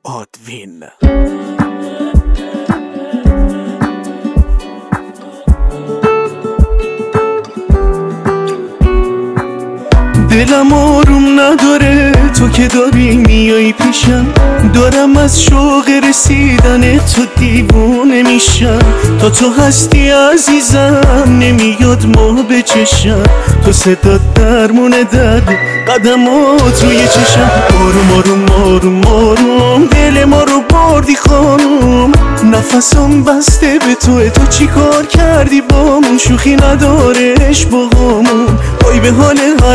آدوین. دلم آروم نداره تو که داری میای پیشم، دارم از شوق رسیدن تو دیوونه میشم. تا تو هستی عزیزم نمیاد ما به چشم، تو صدات درمون درد قدمات روی چشم. آروم آروم آروم آروم دل ما رو بردی خانوم، نفسم بسته به تو چی کار کردی بامون؟ شوخی ندارش باهامون، وای به حال هر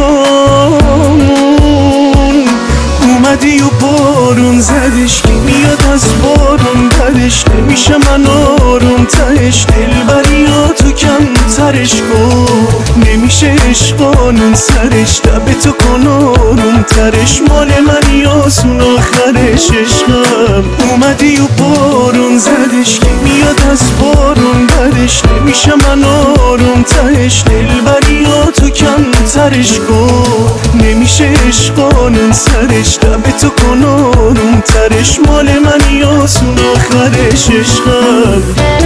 دوتامون. اومدی و بارون زدش که میاد از بارون بدش، نمیشه من آروم تهش دلبریاتو کم ترش کن، نمیشه عشقانون سرش لب تو کن آروم ترش، مال من یاسون آخرش عشقم. اومدی و بارون زدش که میاد از بارون بدش، نمیشه من آروم تهش دلبریاتو کم ترش کن، نمیشه عشقانون سرش لب تو کن آروم ترش، مال من یاسون آخرش عشقم.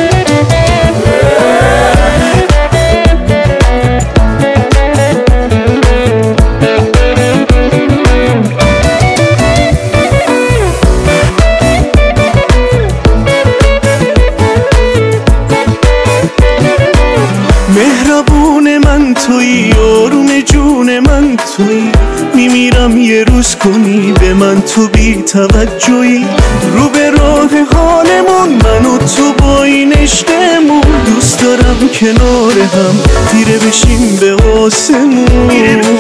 مهربون من تویی، آروم جون من تویی، میمیرم یه روز کنی به من تو بی توجهی. رو به راه حالمون من و تو با این عشقمون، دوست دارم کنار هم تیره بشیم به آسمون.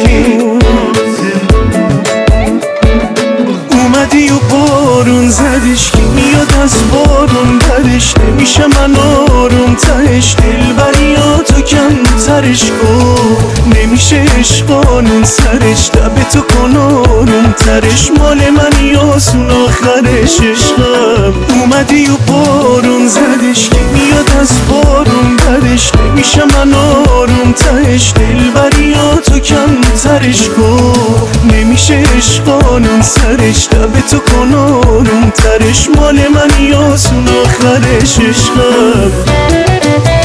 اومدی و بارون زدش که میاد از بارون بدش، نمیشه من آروم تهش دلبریاتو کم ترش کن، نمیشه عشقانون سرش لب تو کن آروم ترش، مال من یاسون آخرش عشقم. اومدی و بارون زدش که میاد از بارون بدش، نمیشه من آروم تهش دلبریاتو کم ترش کن، نمیشه عشقانون سرش لب تو کن آروم ترش، مال من یاسون آخرش عشقم.